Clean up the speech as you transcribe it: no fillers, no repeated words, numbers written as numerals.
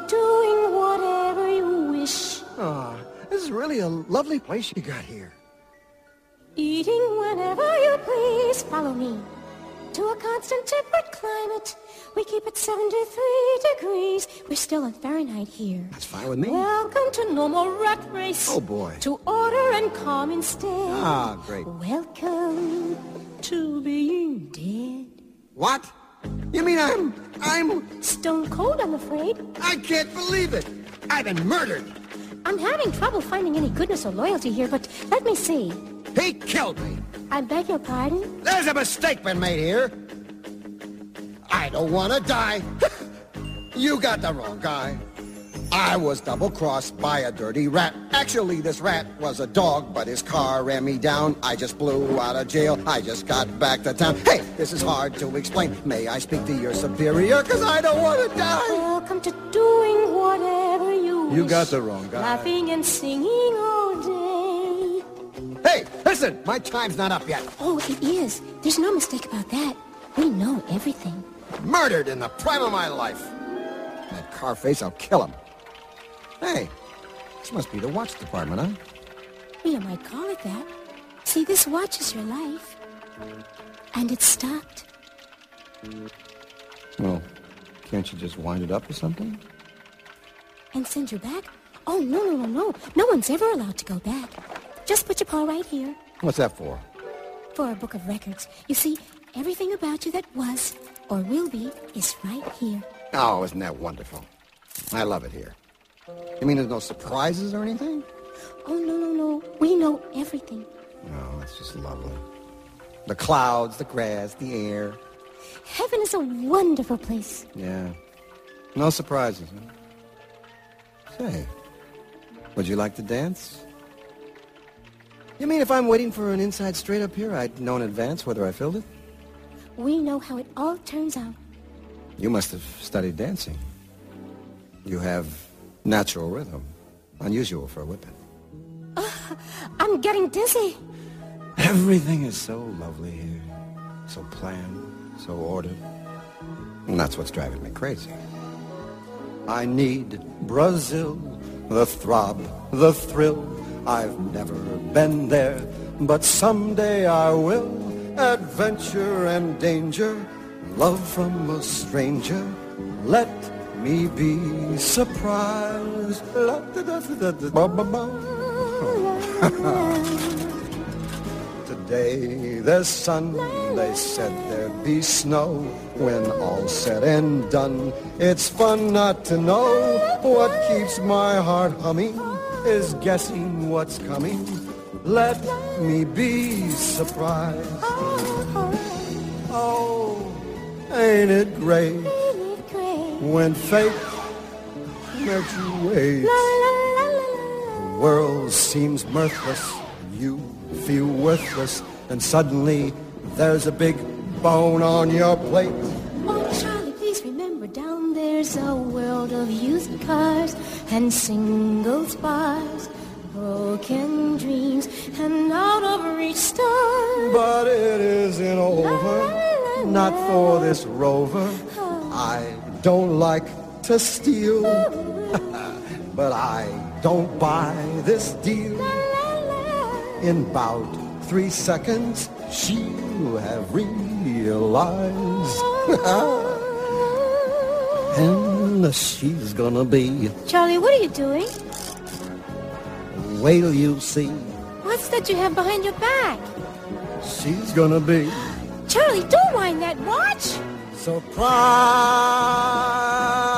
doing whatever you wish. Ah, this is really a lovely place you got here. Eating whenever you please. Follow me. To a constant temperate climate. We keep it 73 degrees. We're still in Fahrenheit here. That's fine with me. Welcome to no more rat race. Oh, boy. To order and calm instead. Ah, great. Welcome to being dead. What? You mean I'm... Stone cold, I'm afraid. I can't believe it. I've been murdered. I'm having trouble finding any goodness or loyalty here, but let me see. He killed me. I beg your pardon? There's a mistake been made here. I don't want to die. You got the wrong guy. I was double-crossed by a dirty rat. Actually, this rat was a dog, but his car ran me down. I just blew out of jail. I just got back to town. Hey, this is hard to explain. May I speak to your superior? Because I don't want to die. Welcome to doing whatever you wish. You got the wrong guy. Laughing and singing all day. Hey, listen, my time's not up yet. Oh, it is. There's no mistake about that. We know everything. Murdered in the prime of my life. That Carface, I'll kill him. Hey, this must be the watch department, huh? You might call it that. See, this watches your life. And it's stopped. Well, can't you just wind it up or something? And send you back? Oh, no. No one's ever allowed to go back. Just put your paw right here. What's that for? For a book of records. You see, everything about you that was or will be is right here. Oh, isn't that wonderful? I love it here. You mean there's no surprises or anything? Oh, no. We know everything. Oh, that's just lovely. The clouds, the grass, the air. Heaven is a wonderful place. Yeah. No surprises, huh? Say, would you like to dance? You mean if I'm waiting for an inside straight up here, I'd know in advance whether I filled it? We know how it all turns out. You must have studied dancing. You have natural rhythm. Unusual for a whippet. I'm getting dizzy. Everything is so lovely here. So planned, so ordered. And that's what's driving me crazy. I need Brazil, the throb, the thrill. I've never been there, but someday I will. Adventure and danger, love from a stranger. Let me be surprised. Today there's sun, they said there'd be snow. When all's said and done, it's fun not to know. What keeps my heart humming is guessing what's coming. Let me be surprised. Oh, ain't it great when fate makes you wait? The world seems mirthless, you feel worthless, and suddenly there's a big bone on your plate. Oh, Charlie, please remember down there's a world of used cars and single spars, broken dreams and out of reach stars. But it isn't over, not for this rover. I don't like to steal, but I don't buy this deal. In about 3 seconds, she'll have realized. And she's gonna be. Charlie, what are you doing? Wait till you see. What's that you have behind your back? She's gonna be. Charlie, don't wind that watch. Surprise!